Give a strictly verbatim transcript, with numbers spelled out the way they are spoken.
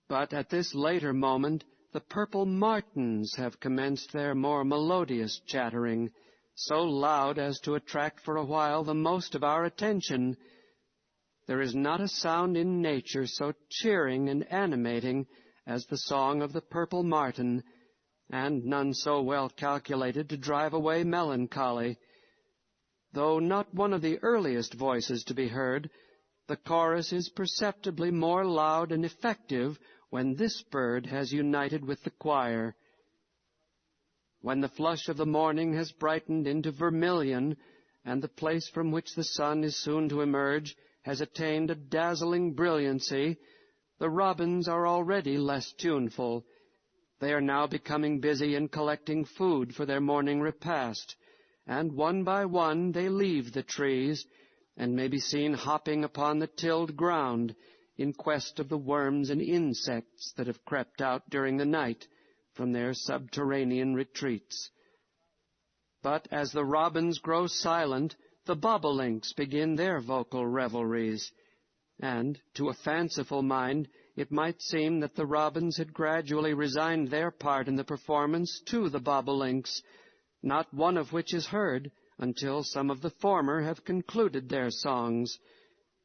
But at this later moment the purple martins have commenced their more melodious chattering, so loud as to attract for a while the most of our attention. There is not a sound in nature so cheering and animating as the song of the purple martin, and none so well calculated to drive away melancholy. Though not one of the earliest voices to be heard, the chorus is perceptibly more loud and effective when this bird has united with the choir. When the flush of the morning has brightened into vermilion, and the place from which the sun is soon to emerge has attained a dazzling brilliancy, the robins are already less tuneful. They are now becoming busy in collecting food for their morning repast, and one by one they leave the trees, and may be seen hopping upon the tilled ground in quest of the worms and insects that have crept out during the night from their subterranean retreats. But as the robins grow silent, the bobolinks begin their vocal revelries, and, to a fanciful mind, it might seem that the robins had gradually resigned their part in the performance to the bobolinks, not one of which is heard until some of the former have concluded their songs,